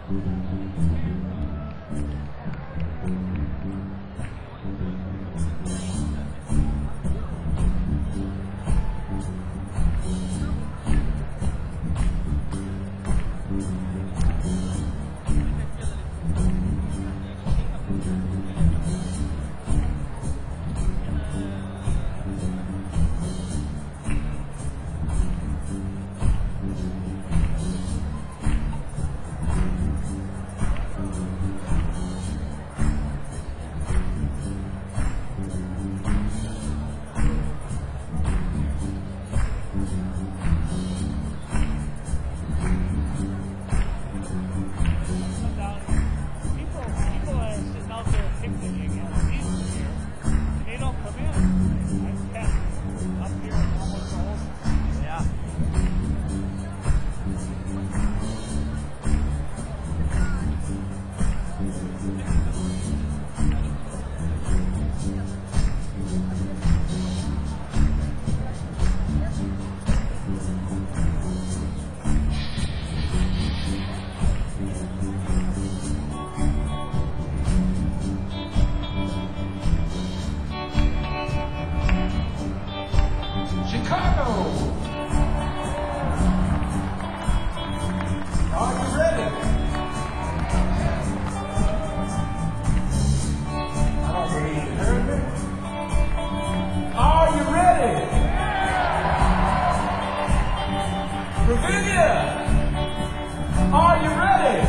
Are you ready?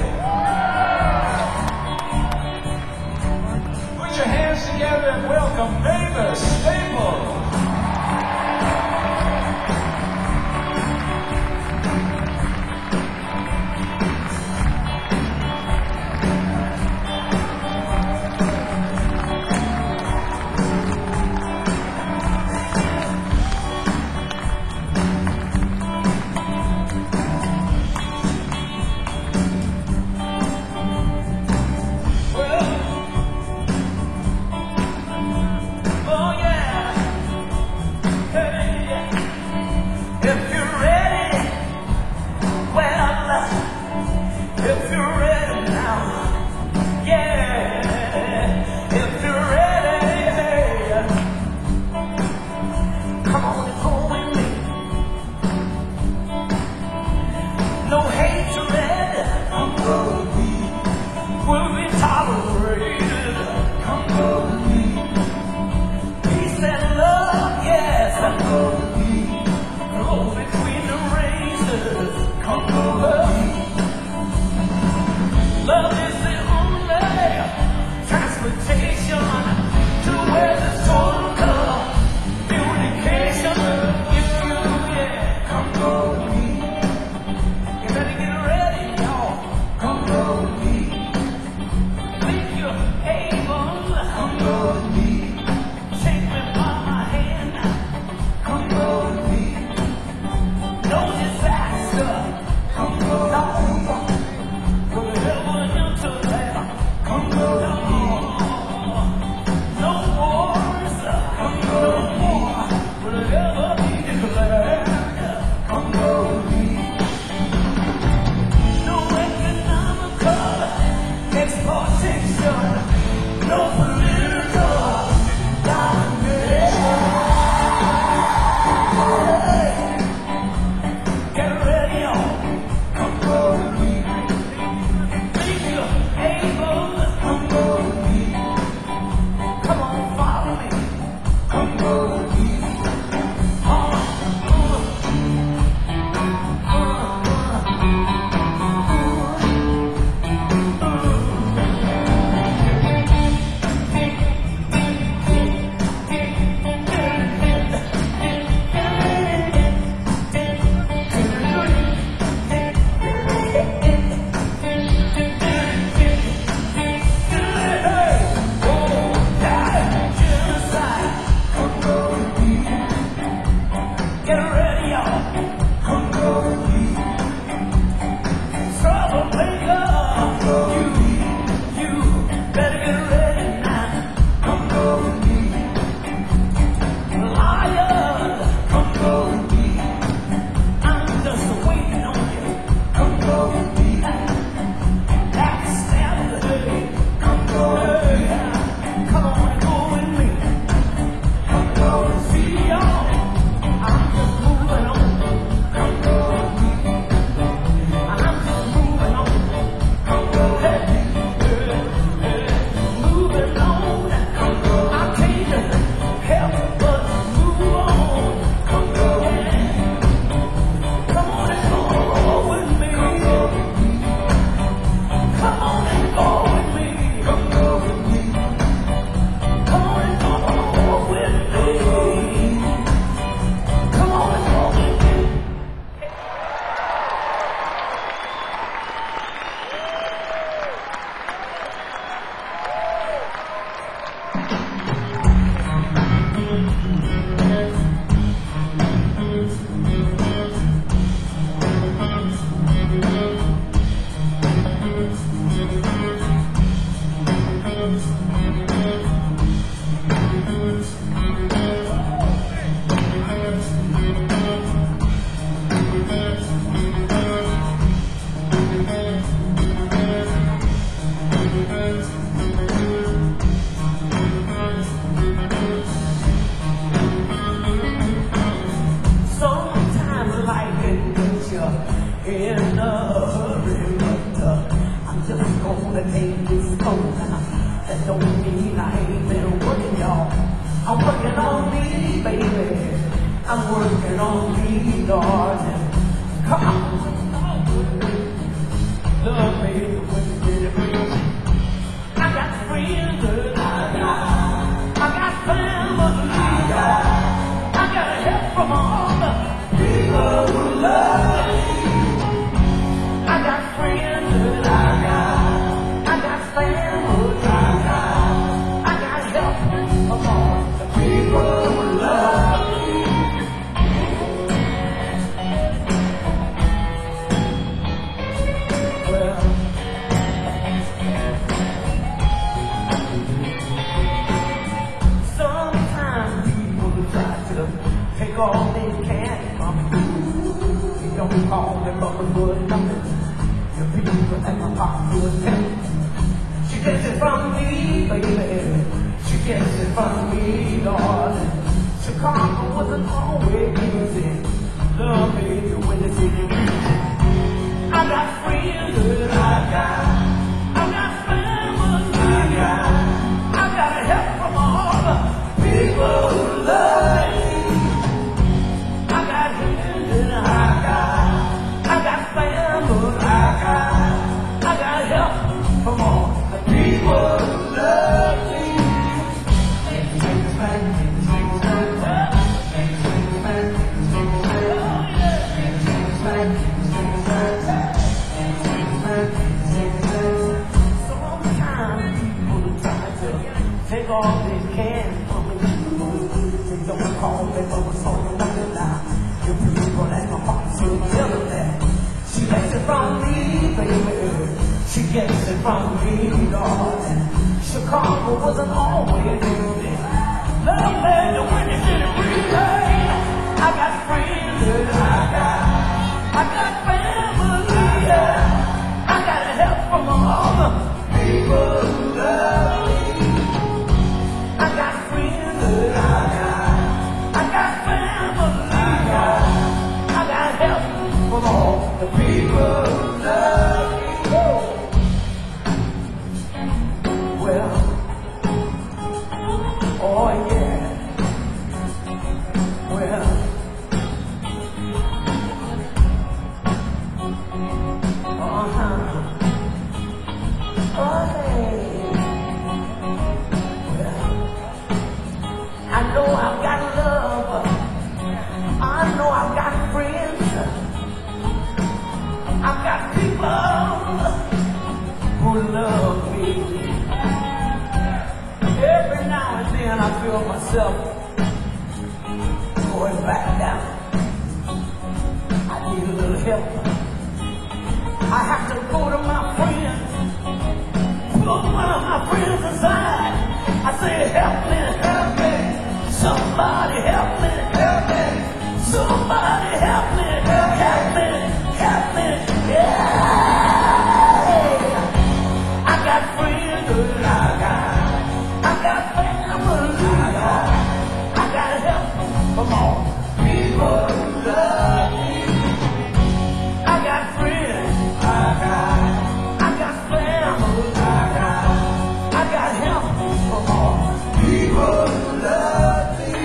Put your hands together and welcome Mavis Staples. No hatred will be tolerated. Come go with me. Peace and love, yes. Come go with me. Go between the races. Come go with me. Love is the only transportation to where the soul comes. Communication with you, yeah. Come go with me. Come in a hurry, but I'm just gonna take this phone. That don't mean I ain't been working, y'all. I'm working on me, baby. I'm working on me, darling. Come on, love me when you get it. I got friends that I got family. I got help from all the people who love me. I got friends that I got family. I got help from all the people who love me. Well, sometimes people try to take all they can from you. They don't call them up for nothing. The people at my pop will tell you. She gets it from me, baby. She gets it from me, darling. Chicago wasn't always easy. Love me when it's easy. I got friends that I got family. I got help from all the people who love me. I got friends that I got family. I got help from all the people who love me. Sometimes people try to take all they can from me. They don't call me for something like that. The people at my heart will tell them that. She gets it from me, baby. She gets it from me, darling. Chicago wasn't always easy. Love me when it's in a relay. I got friends that I got family. I got help from all the people who love me. I got friends that I got family. I got help from all the people who love me. Well, oh yeah. Well, oh hey. Well, I know I've got love. I know I've got friends. I've got people who love me. Every now and then I feel myself going back down. I need a little help. I have to go to my friends. Pull one of my friends aside. I say, help me. Somebody help me. Somebody help me. Help me. Yeah. I got friends. I got family. I got help from all people who love me. I got friends. I got family. I got help from all people who love me.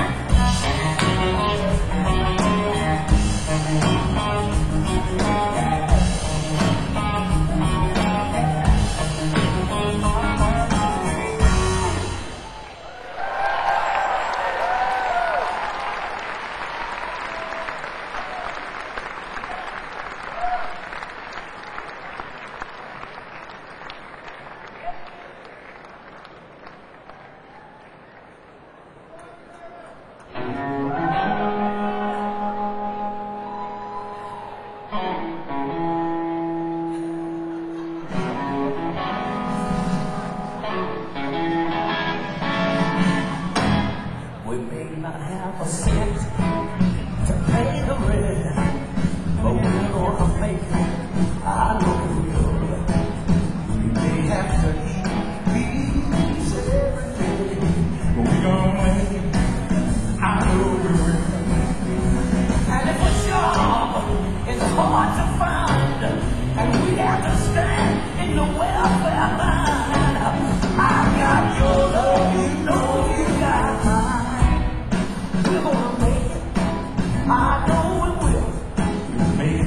We may not have a cent to pay the rent, but we're gonna make it. I know we will. We may have to eat beans every day, but we're gonna make it. I know we will. And if a job is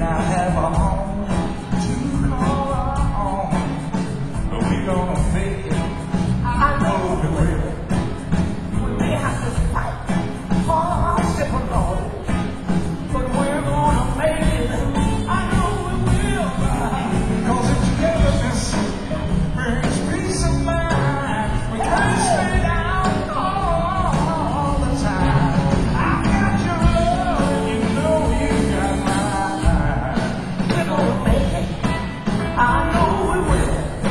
now have a home to call our own. But we gonna make it. I know we will. We may have to fight hardship alone, but we're gonna make it. I know we will. 'Cause if togetherness brings peace of mind, we can't stay down all the time. I got your love, and you know you got mine. We're gonna make it. I know we will.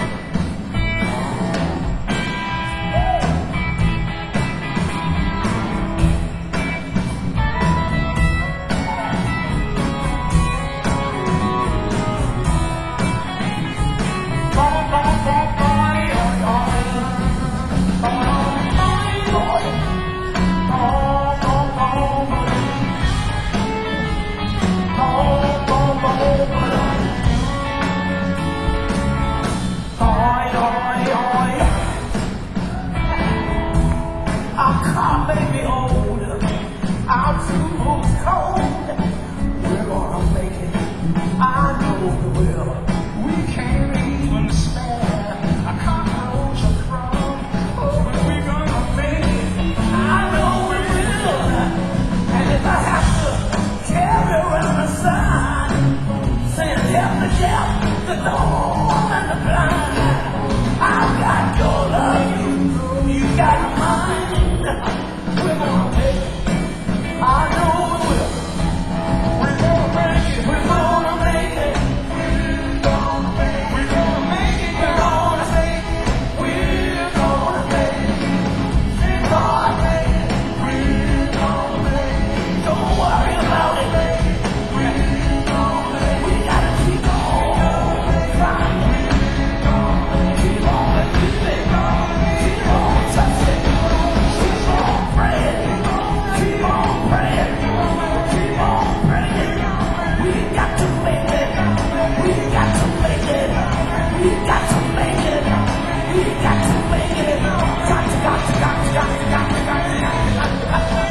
Our car may be old, our tools cold. We're gonna make it. I know we will. We can't even spare a cockroach or crumb, but we're gonna make it. I know we will. And if I have to carry around a sign saying help the deaf, the dumb, and the blind, I've got your love, you got mine. We're gonna make it. I know we will. We're gonna make it. We're gonna make it. We're gonna make it. We're gonna make it. We're gonna make it. We're gonna make it. We're gonna make it. We're gonna make it. Don't worry about it. We're gonna make it. We gotta keep on trying. Keep on believing. Keep on touching. Keep on praying. Keep on praying. Keep on praying. We got to make it. We got to make it. We got to make it. We got to make it. Got to, got to, got to, got to, got to, got to, got to, got to.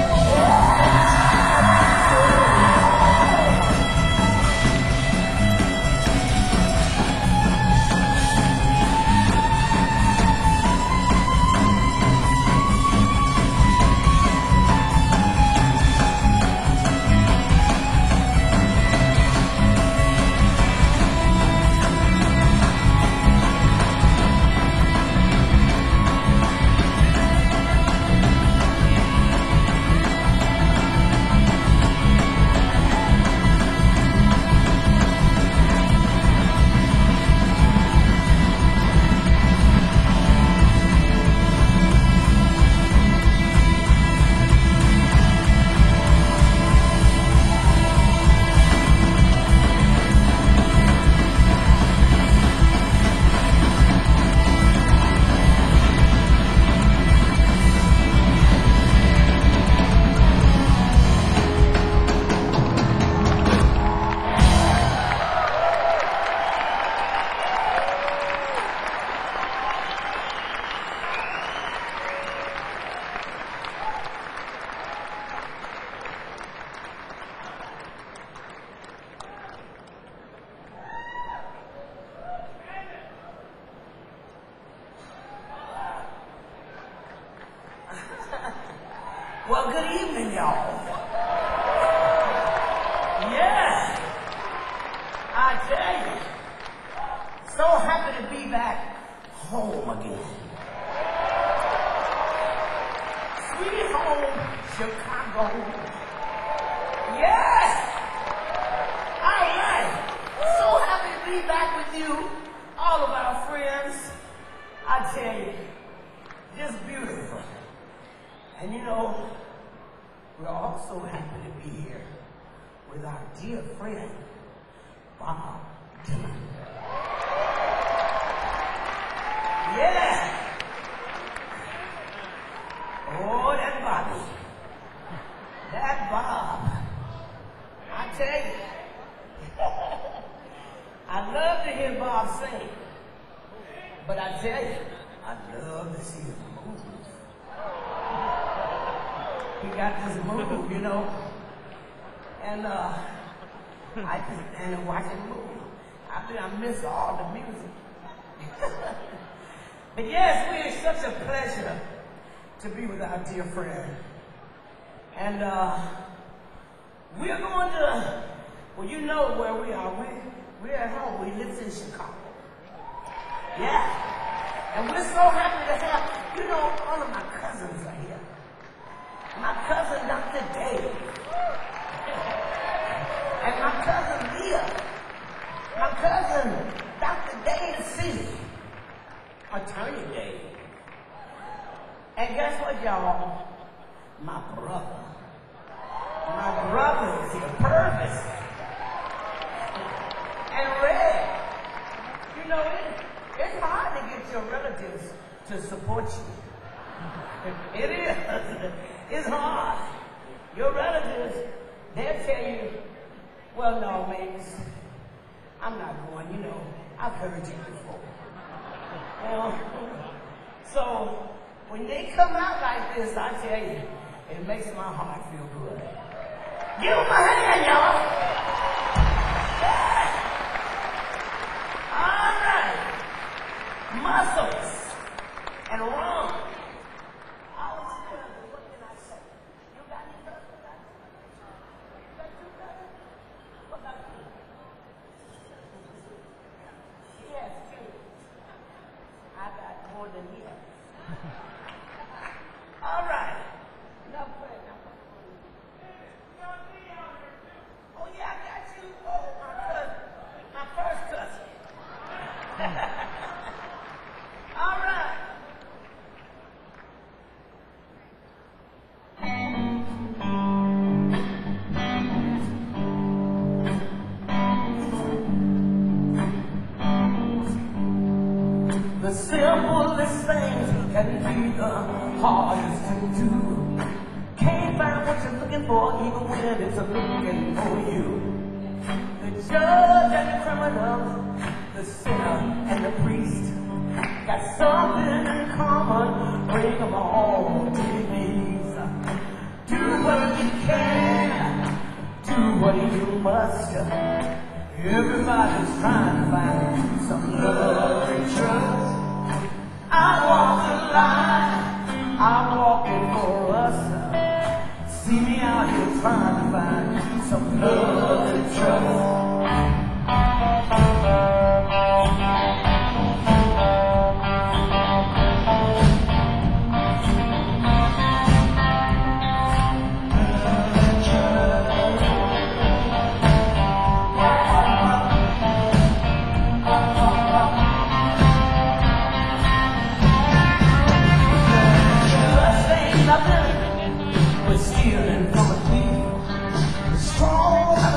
Well, good evening, y'all. Yeah, I tell you, so happy to be back home again. Sweet home, Chicago. Yeah, all right. So happy to be back with you, all of our friends. I tell you, just beautiful. And you know, we're also happy to be here with our dear friend, Bob Dylan. Yeah. Oh, that Bobby. That Bob. I tell you, I love to hear Bob sing. But I tell you, I love to see him move. He got this move, you know. And I just stand and watch it move. I miss all the music. But yes, it is such a pleasure to be with our dear friend. And we're going to, well, you know where we are. We're at home. We live in Chicago. Yeah. And we're so happy to have, you know, all of my cousins are here. My cousin, Dr. Dave. And my cousin Leah. My cousin, Dr. Dave C. Attorney Dave. And guess what, y'all? My brother. My brother is here, Purvis. And Red. You know, it's hard to get your relatives to support you. It is. It's hard. Your relatives, they'll tell you, well, no, Mavis, I'm not going, you know, I've heard you before. Well, so when they come out like this, I tell you, it makes my heart feel good. Give them a hand, y'all. Yeah. All right. Muscles and Ron. What can I say? You got any brothers? You got two brothers? What about you? She has two. I got more than he has. All right. Enough playing. Oh, yeah, I got you. Oh, my cousin. My first cousin. All right. The simplest things can be the hardest to do. Can't find what you're looking for even when it's looking for you. The judge and the criminal, the sinner and the priest got something in common, bring them all to your knees. Do what you can, do what you must. Everybody's trying to find some love and trust. I walk the line, I'm walking for us. See me out here trying to find some love and trust. Nothing but stealing from a thief. Strong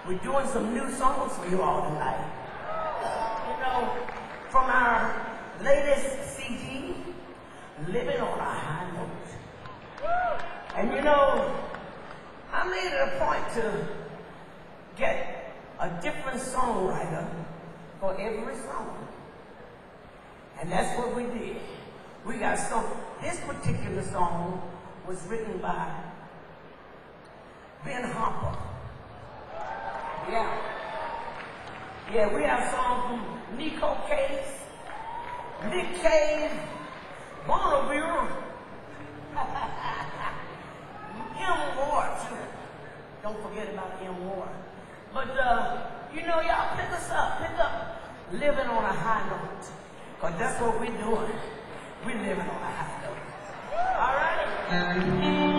We're doing some new songs for you all tonight. You know, from our latest CD, Living on a High Note. And you know, I made it a point to get a different songwriter for every song. And that's what we did. We got this particular song was written by Ben Harper. Yeah, we have songs from Nico Case, Nick Cave, Bonneville, M. Ward, too. Don't forget about M. Ward. But, you know, y'all pick up Living on a High Note. Because that's what we're doing. We're living on a high note. All right?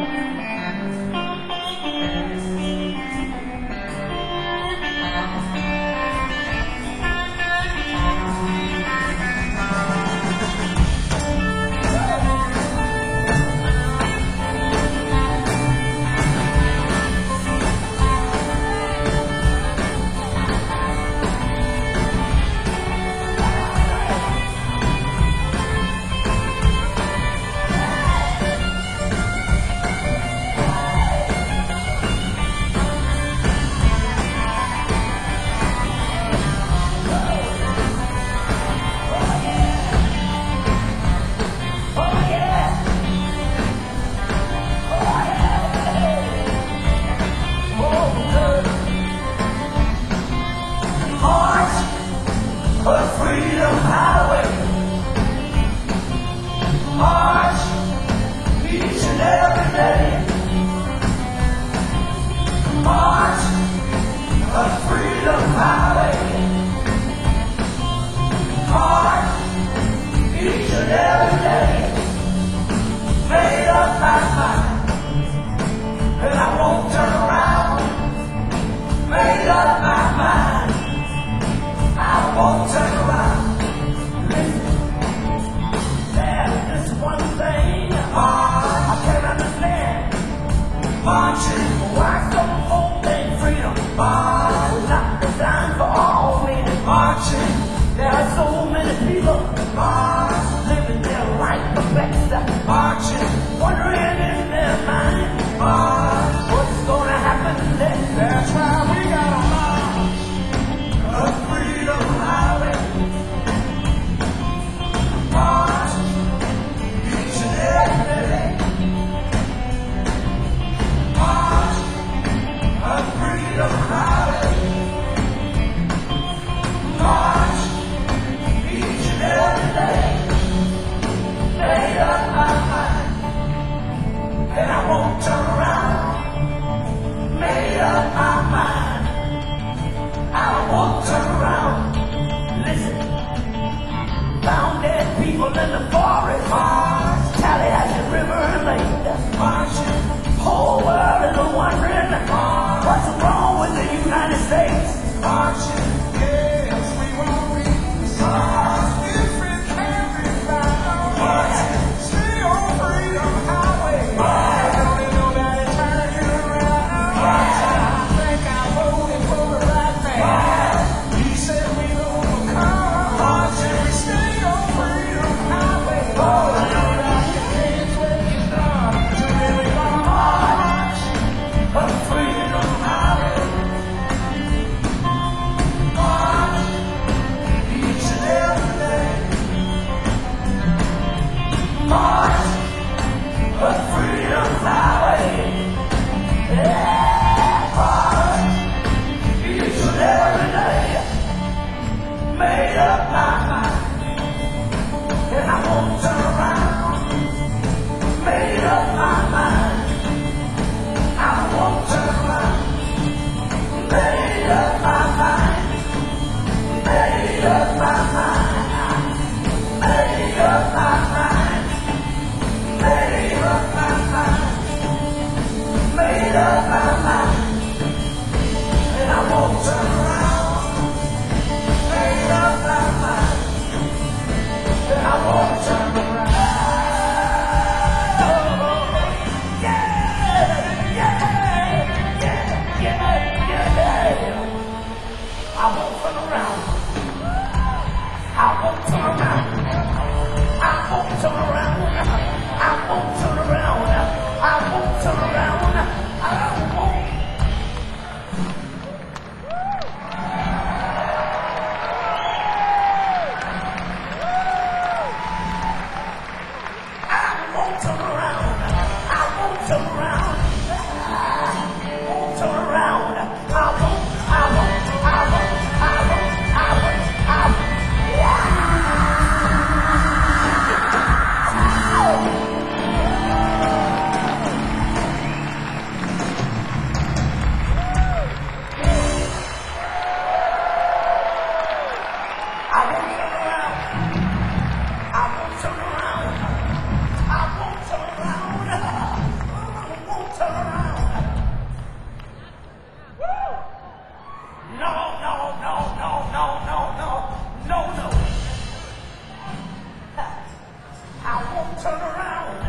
don't turn around.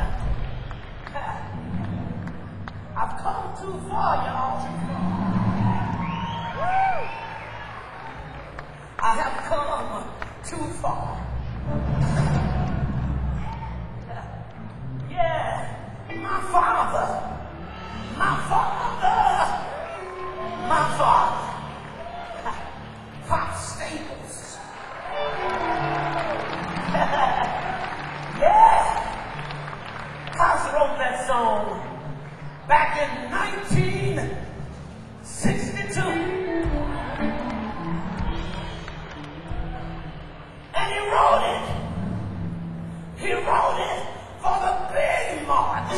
I've come too far, y'all. I have come too far. Yeah, my father, Pop Staples. Yeah, Pops wrote that song back in 1962. And he wrote it for the big march.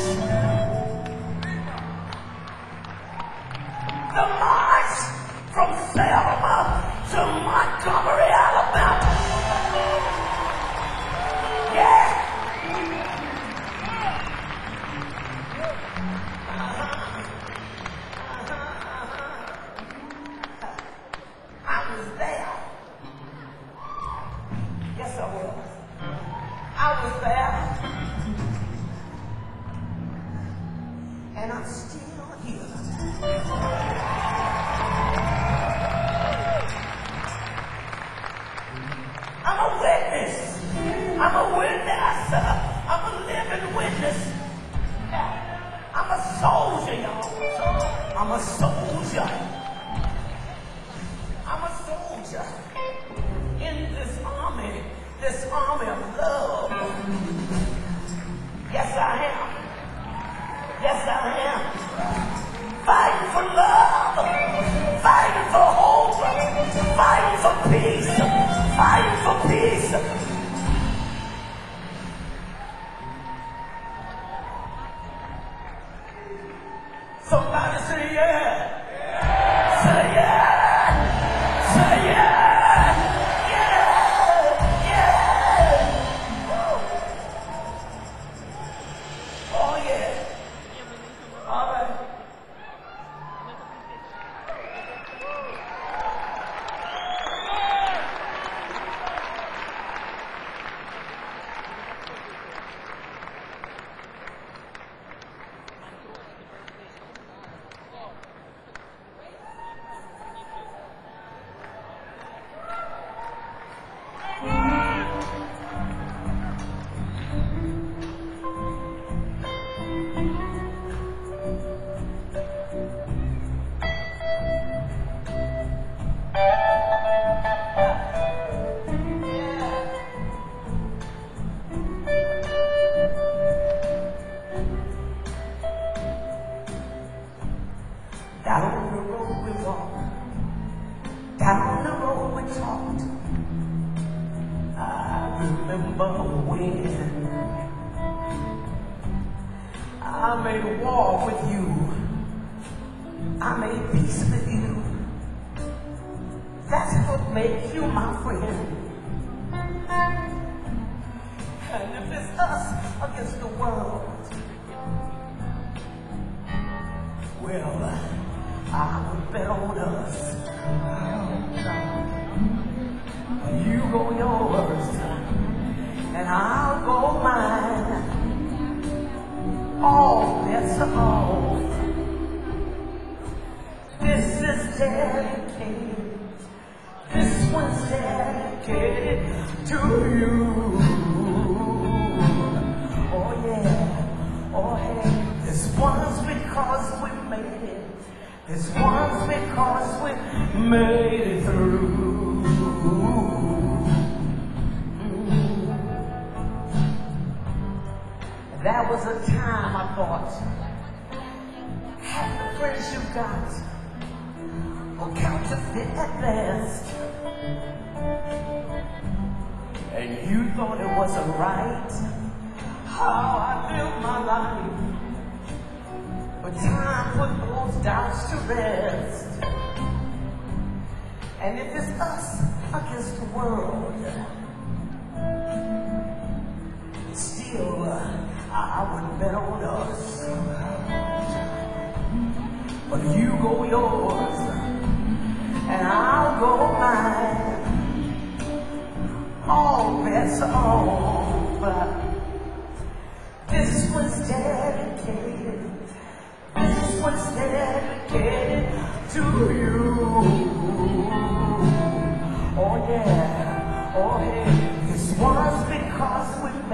The march from Selma to Montgomery, Alabama. Yeah. I was there. Yes, I was. I was there. And I'm still here. I'm a witness. I'm a witness. I'm a living witness. I'm a soldier, y'all. I'm a soldier. I'm a soldier in this army of love. Yes, I am. Yes, I am. Fighting for love. Fighting for hope. Fighting for peace. Fighting for peace. Somebody say yeah. Say yeah. Say yeah. Yeah. Yeah. Oh yeah. All right. Down the road we walked, down the road we talked. I remember when I made war with you, I made peace with you. That's what made you my friend. And if it's us against the world, well, I would bet on us. You go yours, and I'll go mine. All bets are off. This is dedicated. This one's dedicated to you. Oh yeah, oh hey. This one's because we made it. This one's because we made it through. That was a time I thought, half the friends you got were counterfeit at best. And you thought it wasn't right how I lived my life. But time put those doubts to rest. And if it's us against the world, still I would bet on us. But you go yours, and I'll go mine. All bets are off.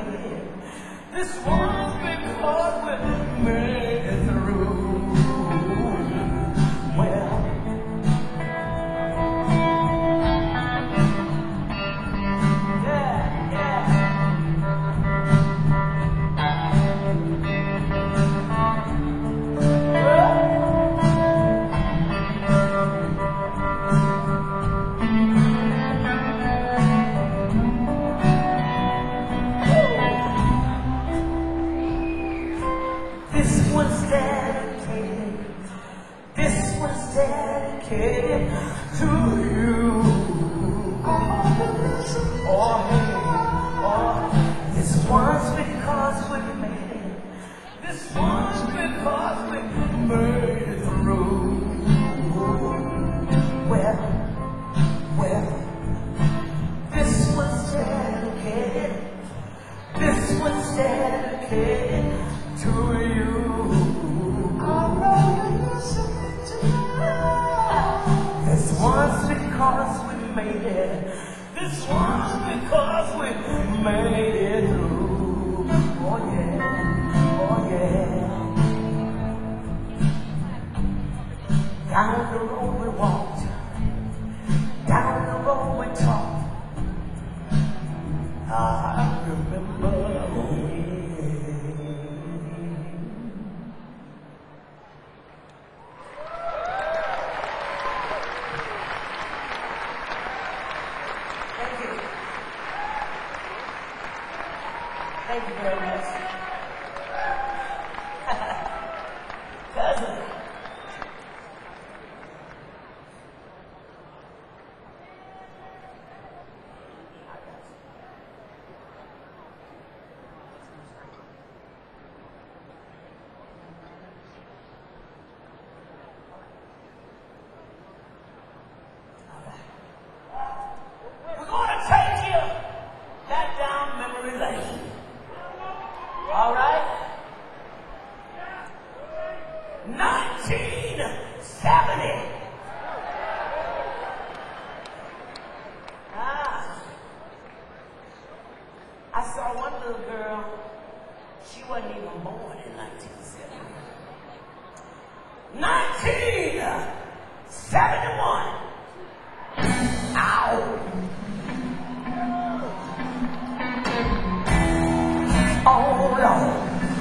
made. This one's because we made it through. Well, this was dedicated to you. Oh, hey, oh, this one's because we made it. This one's because we made it through. Well, this one's dedicated. This one's dedicated to you. This one's because we made it. This one's because we made it through. Oh yeah, oh yeah. Down the road we walked. Down the road we talked. I remember when. Thank you very much. Cousin. We're going to take you that down memory lane. All right? 1970. I saw one little girl. She wasn't even born in 1970. 1971. Ow! Oh, Lord.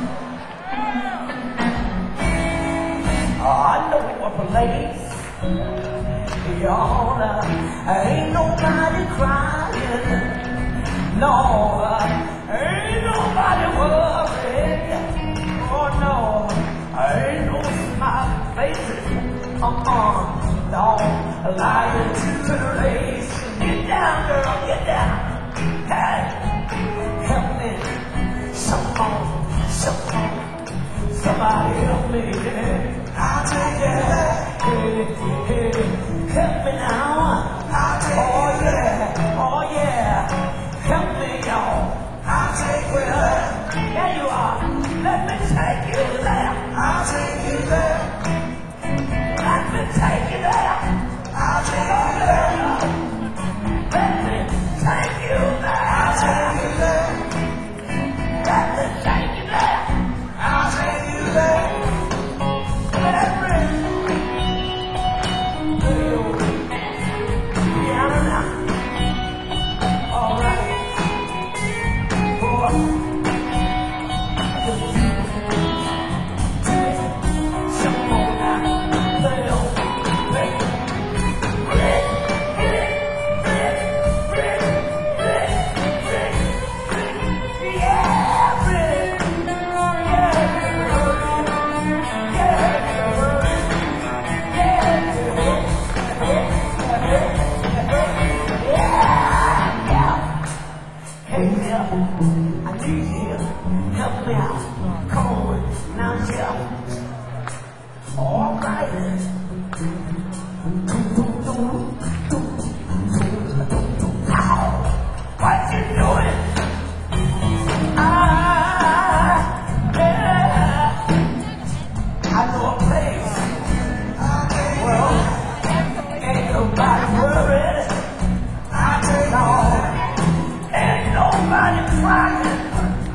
I know a place beyond, ain't nobody crying. No, ain't nobody worried. Oh, no, ain't no smiling faces. No, lying to the race. Get down, girl, get down. Hey, help me. Someone, somebody help me. I'll take it. Hey, help me now. I'll take it. Oh yeah, help me, y'all. I'll take it. There you are. Let me take you there. I'll take you there. Let me take you there. I'll take you there. Let me take you there. I'll take you there. Let me take you there. I'll take you there. All right. Ain't nobody crying.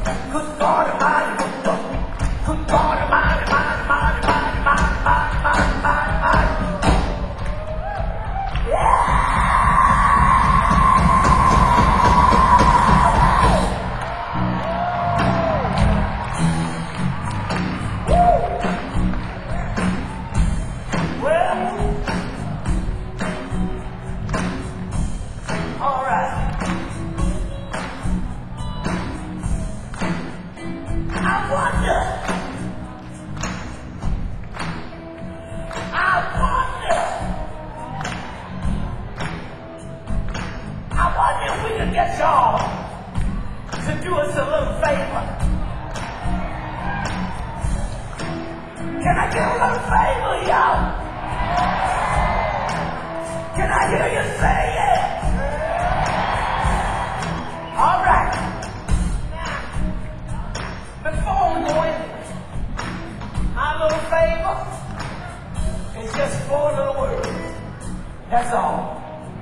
Good God Almighty, good God Almighty, mighty. Well, all right. I wonder if we could get y'all to do us a little favor. Can I get a little favor, y'all? Can I hear you say it? All right. Before we go in, my little favor is just 4 little words. That's all.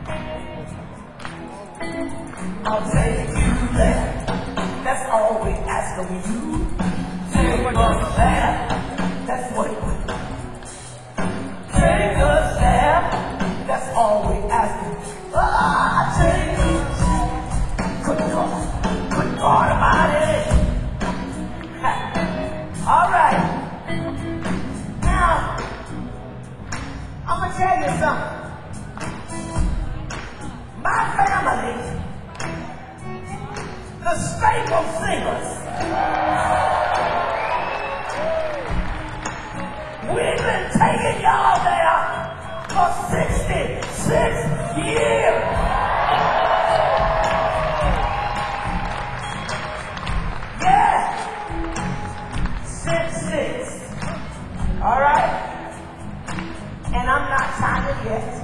I'll take you there. That's all we ask of you. Take us there. That's what we do. Take us there. That's all we ask of you. Take us. Good God Almighty. All right. Now, I'm going to tell you something. My family, the Staple Singers, we've been taking y'all there for 66 years. Yeah, 66. All right? And I'm not tired yet.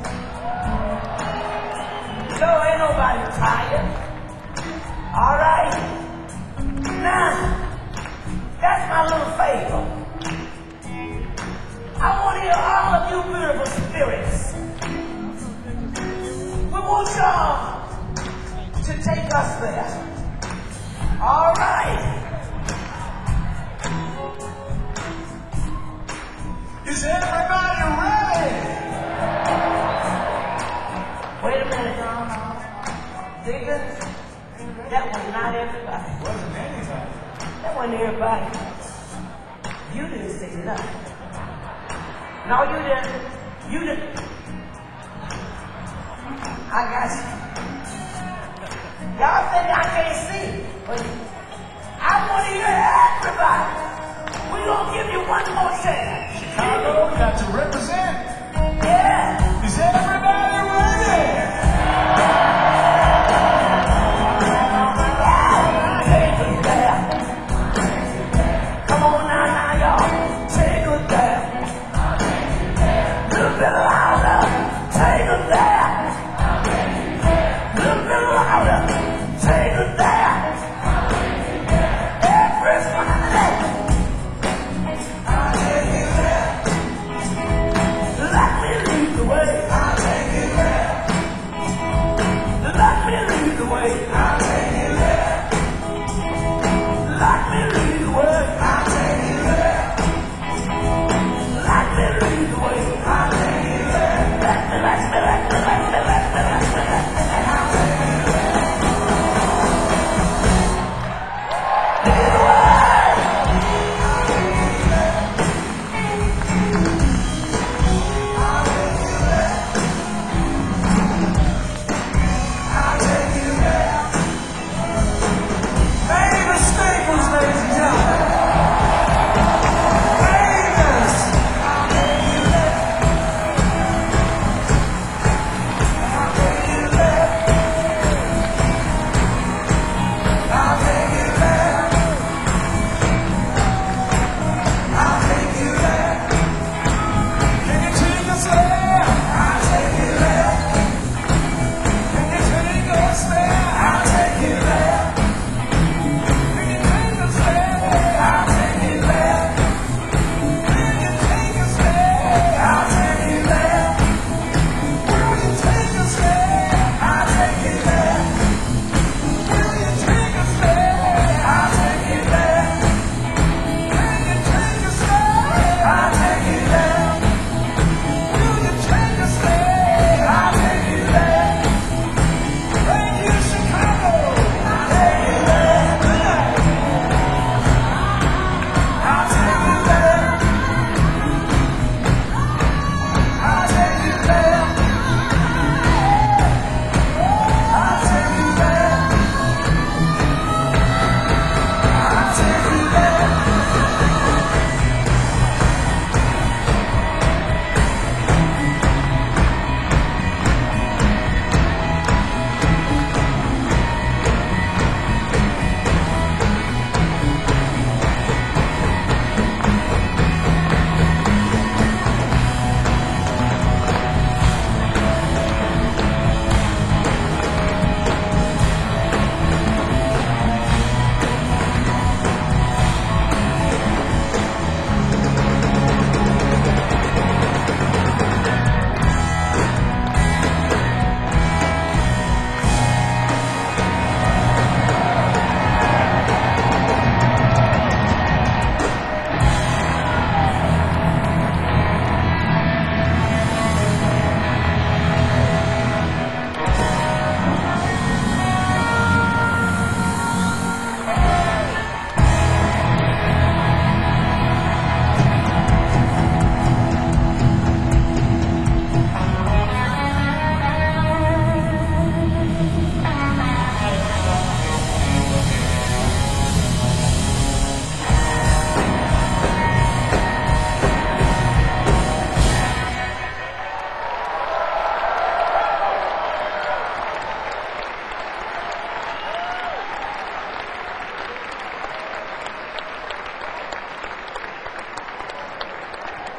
So ain't nobody tired. All right? Now, that's my little favor. I want to hear all of you beautiful spirits. We want y'all to take us there. All right? Is everybody ready? Wait a minute. Deacon, that was not everybody. Wasn't anybody. That wasn't everybody. You didn't say nothing. No, you didn't. You didn't. I got you. Y'all think I can't see, but